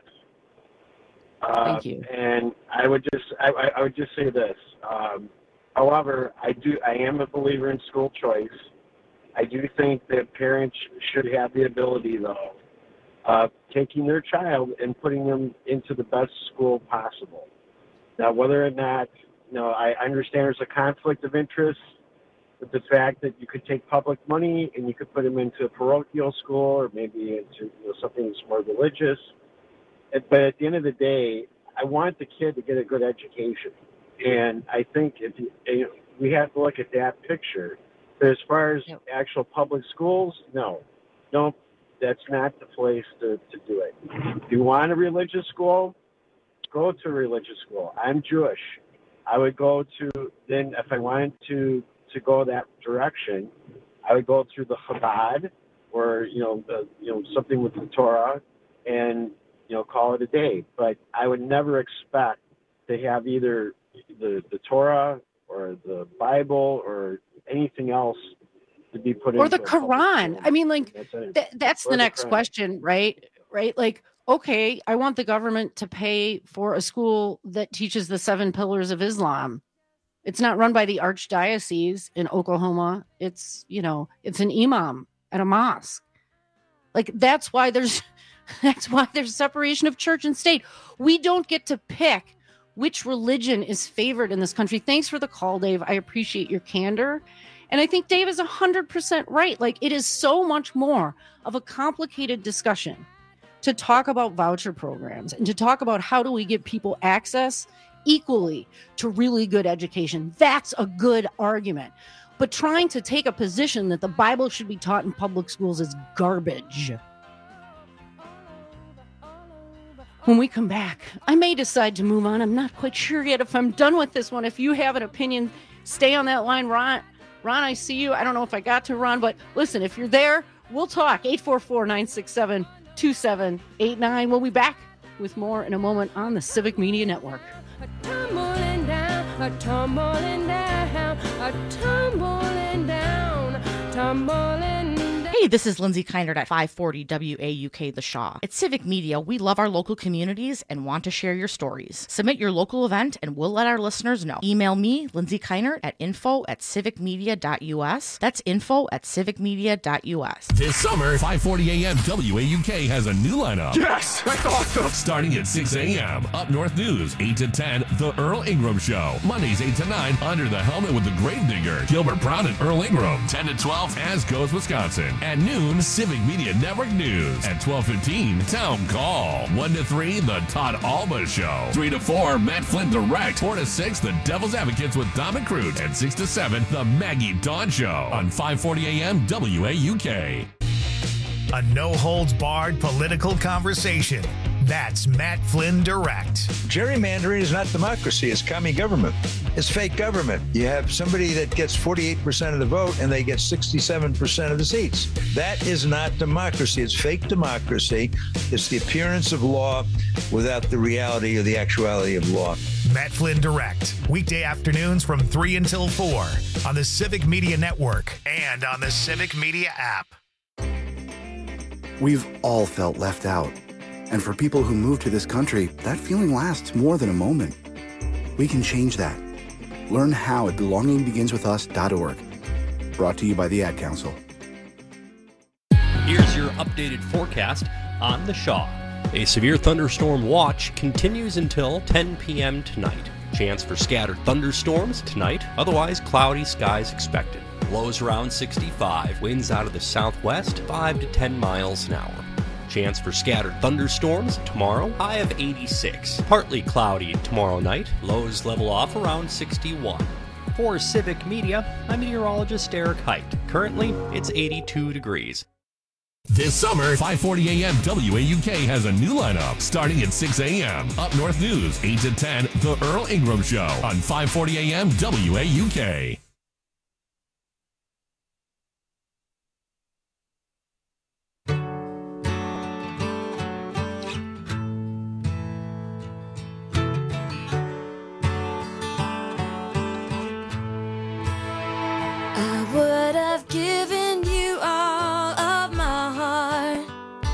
Uh, Thank you. And I would just, I, I would just say this. Um, however, I do, I am a believer in school choice. I do think that parents should have the ability, though, of taking their child and putting them into the best school possible. Now, whether or not, you know, I understand there's a conflict of interest with the fact that you could take public money and you could put them into a parochial school or maybe into, you know, something that's more religious. But at the end of the day, I want the kid to get a good education. And I think if you, you know, we have to look at that picture. But as far as actual public schools, no. Don't. That's not the place to, to do it. If you want a religious school, go to a religious school. I'm Jewish. I would go to, then if I wanted to, to go that direction, I would go through the Chabad or, you know, the, you know, something with the Torah and, you know, call it a day. But I would never expect to have either the, the Torah or the Bible or anything else to be put in. Or the Quran. I mean, like, th- that's the next question, right? Right? Like, okay, I want the government to pay for a school that teaches the seven pillars of Islam. It's not run by the archdiocese in Oklahoma. It's, you know, it's an imam at a mosque. Like, that's why there's, that's why there's separation of church and state. We don't get to pick which religion is favored in this country. Thanks for the call, Dave. I appreciate your candor. And I think Dave is one hundred percent right. Like, it is so much more of a complicated discussion to talk about voucher programs and to talk about how do we give people access equally to really good education. That's a good argument. But trying to take a position that the Bible should be taught in public schools is garbage. When we come back, I may decide to move on. I'm not quite sure yet if I'm done with this one. If you have an opinion, stay on that line. Ron, Ron, I see you. I don't know if I got to Ron, but listen, if you're there, we'll talk. eight four four, nine six seven, two seven eight nine. We'll be back with more in a moment on the Civic Media Network. A tumbling down, a tumbling down, a tumbling down, tumbling down. Hey, this is Lindsay Keinert at five forty W A U K The Shaw. At Civic Media, we love our local communities and want to share your stories. Submit your local event and we'll let our listeners know. Email me, Lindsay Keinert, at info at civicmedia.us. That's info at civicmedia.us. This summer, five forty a.m. W A U K has a new lineup. Yes, that's awesome. Starting at six a.m. Up North News, eight to ten, The Earl Ingram Show. Mondays, eight to nine, Under the Helmet with the Gravedigger, Gilbert Brown and Earl Ingram. ten to twelve, As Goes Wisconsin. At noon, Civic Media Network News. At twelve fifteen, Town Call. one to three, The Todd Alba Show. three to four, Matt Flynn Direct. four to six, The Devil's Advocates with Dom and Crute. And six to seven, The Maggie Dawn Show. On five forty a.m. W A U K. A no-holds-barred political conversation. That's Matt Flynn Direct. Gerrymandering is not democracy. It's commie government. It's fake government. You have somebody that gets forty-eight percent of the vote and they get sixty-seven percent of the seats. That is not democracy. It's fake democracy. It's the appearance of law without the reality or the actuality of law. Matt Flynn Direct. Weekday afternoons from three until four on the Civic Media Network and on the Civic Media app. We've all felt left out. And for people who move to this country, that feeling lasts more than a moment. We can change that. Learn how at belonging begins with us dot org. Brought to you by the Ad Council. Here's your updated forecast on the Shaw. A severe thunderstorm watch continues until ten p.m. tonight. Chance for scattered thunderstorms tonight, otherwise cloudy skies expected. Lows around sixty-five, winds out of the southwest five to ten miles an hour. Chance for scattered thunderstorms tomorrow, high of eighty-six. Partly cloudy tomorrow night, lows level off around sixty-one. For Civic Media, I'm meteorologist Eric Height. Currently, it's eighty-two degrees. This summer, five forty a.m. W A U K has a new lineup starting at six a.m. Up North News, eight to ten, The Earl Ingram Show on five forty a.m. W A U K. I would have given you all of my heart,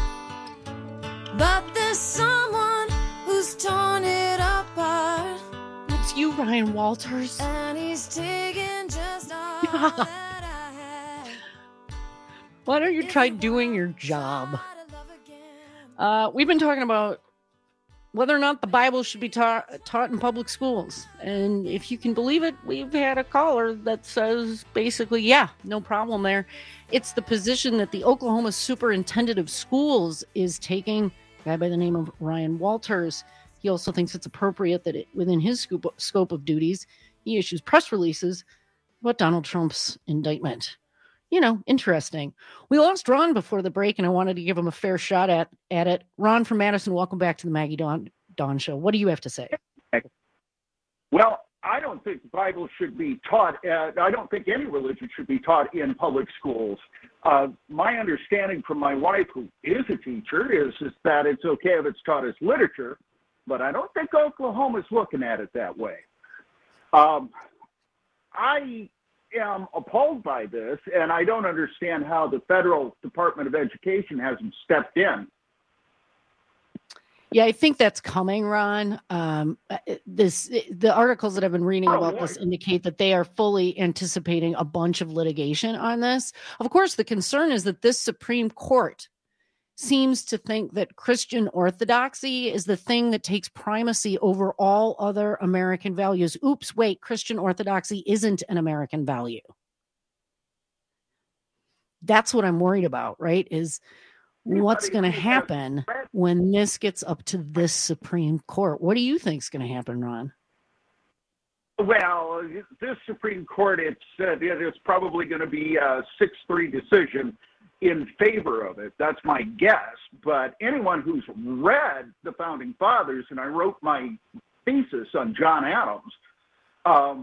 but there's someone who's torn it apart. It's you, Ryan Walters. And he's taking just all that I had. Why don't you try doing your job? Uh, we've been talking about whether or not the Bible should be ta- taught in public schools. And if you can believe it, we've had a caller that says basically, yeah, no problem there. It's the position that the Oklahoma Superintendent of Schools is taking, a guy by the name of Ryan Walters. He also thinks it's appropriate that it, within his scope, scope of duties, he issues press releases about Donald Trump's indictment. You know, interesting. We lost Ron before the break, and I wanted to give him a fair shot at, at it. Ron from Madison, welcome back to the Maggie Dawn, Dawn Show. What do you have to say? Well, I don't think the Bible should be taught. Uh, I don't think any religion should be taught in public schools. Uh, my understanding from my wife, who is a teacher, is, is that it's okay if it's taught as literature, but I don't think Oklahoma's looking at it that way. Um, I am appalled by this, and I don't understand how the federal Department of Education hasn't stepped in. Yeah, I think that's coming, Ron. Um, this the articles that I've been reading about boy. this indicate that they are fully anticipating a bunch of litigation on this. Of course, the concern is that this Supreme Court seems to think that Christian orthodoxy is the thing that takes primacy over all other American values. Oops, wait, Christian orthodoxy isn't an American value. That's what I'm worried about, right? Is what's going to happen when this gets up to this Supreme Court? What do you think is going to happen, Ron? Well, this Supreme Court, it's uh, it's probably going to be a six three decision in favor of it. That's my guess. But anyone who's read the Founding Fathers, and I wrote my thesis on John Adams, um,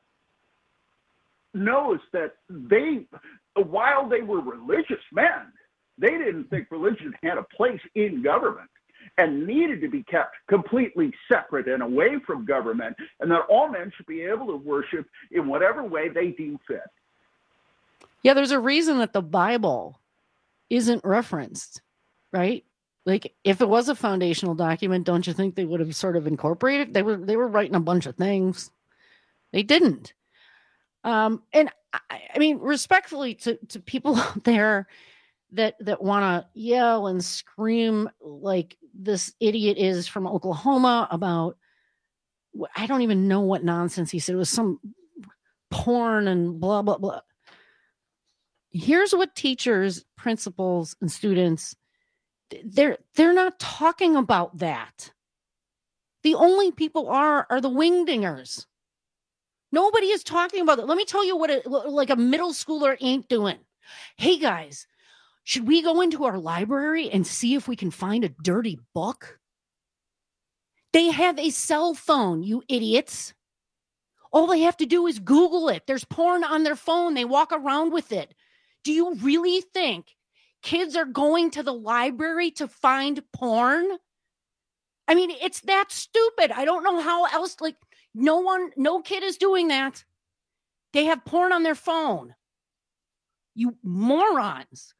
knows that they, while they were religious men, they didn't think religion had a place in government and needed to be kept completely separate and away from government, and that all men should be able to worship in whatever way they deem fit. Yeah, there's a reason that the Bible isn't referenced, right? Like, if it was a foundational document, don't you think they would have sort of incorporated? They were they were writing a bunch of things. They didn't. Um, and I, I mean, respectfully to, to people out there that that want to yell and scream like this idiot is from Oklahoma about, I don't even know what nonsense he said. It was some porn and blah, blah, blah. Here's what teachers, principals, and students, they're they're not talking about that. The only people are are the wingdingers. Nobody is talking about it. Let me tell you what a, like a middle schooler ain't doing. Hey guys, should we go into our library and see if we can find a dirty book? They have a cell phone, you idiots. All they have to do is Google it. There's porn on their phone. They walk around with it. Do you really think kids are going to the library to find porn? I mean, it's that stupid. I don't know how else, like, no one, no kid is doing that. They have porn on their phone. You morons.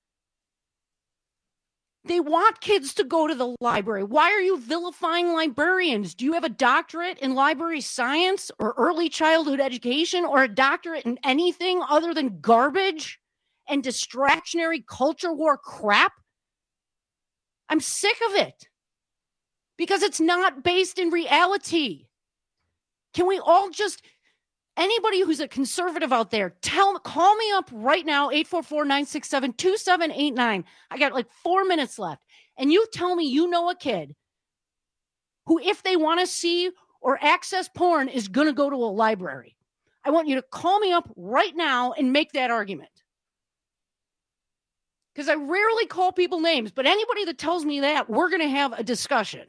They want kids to go to the library. Why are you vilifying librarians? Do you have a doctorate in library science or early childhood education or a doctorate in anything other than garbage and distractionary culture war crap? I'm sick of it because it's not based in reality. Can we all just Anybody who's a conservative out there, tell call me up right now, eight four four, nine six seven, two seven eight nine. I got like four minutes left. And you tell me you know a kid who, if they want to see or access porn, is going to go to a library. I want you to call me up right now and make that argument. Because I rarely call people names, but anybody that tells me that, we're going to have a discussion.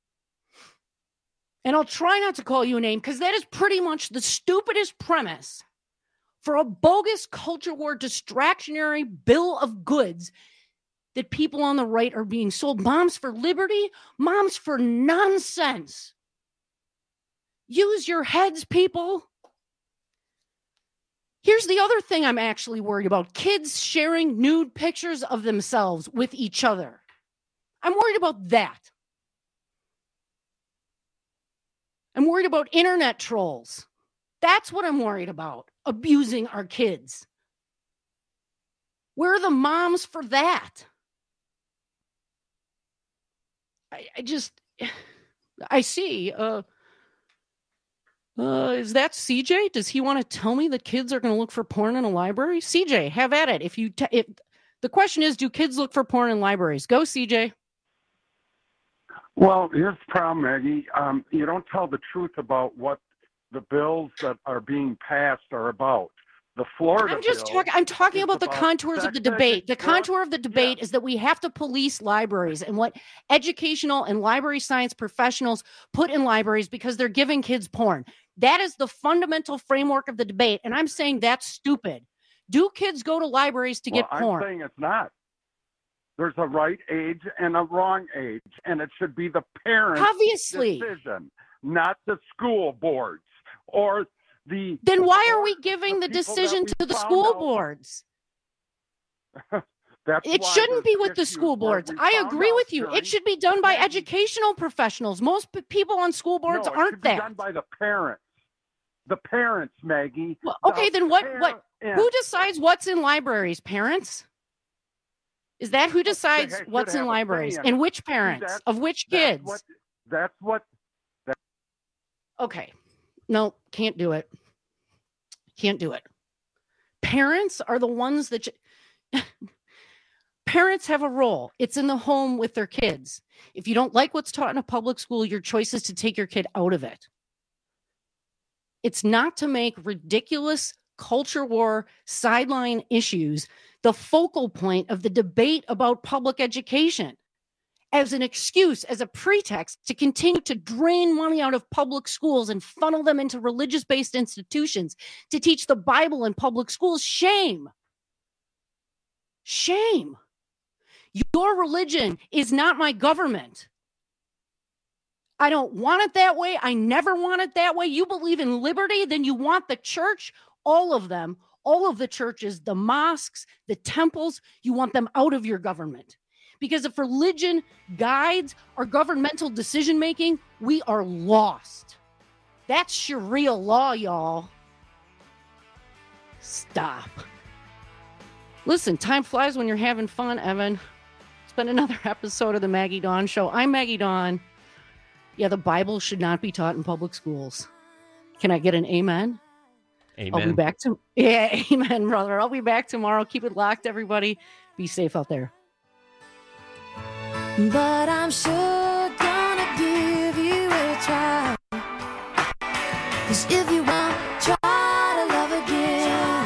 And I'll try not to call you a name, because that is pretty much the stupidest premise for a bogus culture war distractionary bill of goods that people on the right are being sold. Moms for liberty, moms for nonsense. Use your heads, people. Here's the other thing I'm actually worried about. Kids sharing nude pictures of themselves with each other. I'm worried about that. I'm worried about internet trolls. That's what I'm worried about. Abusing our kids. Where are the moms for that? I, I just, I see. Uh, uh, is that C J? Does he want to tell me that kids are going to look for porn in a library? C J, have at it. If you, t- if, the question is, do kids look for porn in libraries? Go, C J. Well, here's the problem, Maggie. Um, you don't tell the truth about what the bills that are being passed are about. The Florida I'm just bill talking. I'm talking about the about contours of the debate. The contour of the debate yeah. is that we have to police libraries and what educational and library science professionals put in libraries because they're giving kids porn. That is the fundamental framework of the debate, and I'm saying that's stupid. Do kids go to libraries to well, get porn? I'm saying it's not. There's a right age and a wrong age, and it should be the parents' Obviously. decision, not the school boards or the. Then why are we giving the, the decision to the school out. boards? That's it shouldn't be with the school boards. I agree with you. It should be done by educational professionals. Most p- people on school boards no, it aren't should be that. Done by the parents. The parents, Maggie. Well, okay, the then what? parents. What? Who decides what's in libraries? Parents. Is that who decides should what's in libraries and which parents that's, of which kids? That's what. That's what that... Okay. No, can't do it. Can't do it. Parents are the ones that... You... Parents have a role. It's in the home with their kids. If you don't like what's taught in a public school, your choice is to take your kid out of it. It's not to make ridiculous culture war sideline issues the focal point of the debate about public education as an excuse, as a pretext to continue to drain money out of public schools and funnel them into religious-based institutions to teach the Bible in public schools. Shame. Shame. Your religion is not my government. I don't want it that way. I never want it that way. You believe in liberty, then you want the church, all of them, all of the churches, the mosques, the temples, you want them out of your government. Because if religion guides our governmental decision-making, we are lost. That's Sharia law, y'all. Stop. Listen, time flies when you're having fun, Evan. It's been another episode of the Maggie Dawn Show. I'm Maggie Dawn. Yeah, the Bible should not be taught in public schools. Can I get an amen? Amen. I'll be back to yeah, amen, brother. I'll be back tomorrow. Keep it locked, everybody. Be safe out there. But I'm sure gonna give you a try. 'Cause if you want, try to love again.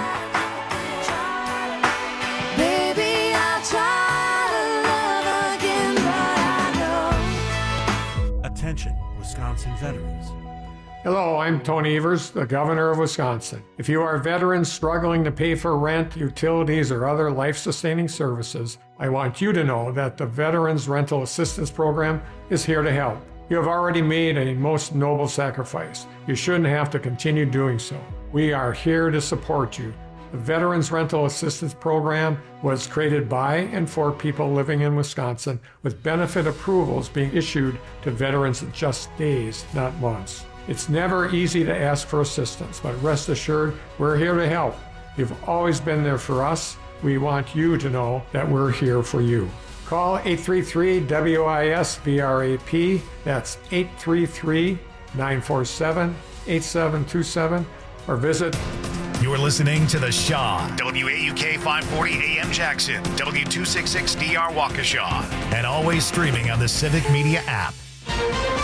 Baby, I'll try to love again, but I know. Attention, Wisconsin veterans. Hello, I'm Tony Evers, the governor of Wisconsin. If you are veterans struggling to pay for rent, utilities, or other life-sustaining services, I want you to know that the Veterans Rental Assistance Program is here to help. You have already made a most noble sacrifice. You shouldn't have to continue doing so. We are here to support you. The Veterans Rental Assistance Program was created by and for people living in Wisconsin, with benefit approvals being issued to veterans in just days, not months. It's never easy to ask for assistance, but rest assured, we're here to help. You've always been there for us. We want you to know that we're here for you. Call eight three three W I S V R A P. That's eight three three, nine four seven, eight seven two seven. or visit. You're listening to The Shaw, W A U K five forty A M Jackson, W two sixty-six D R Waukesha, and always streaming on the Civic Media app.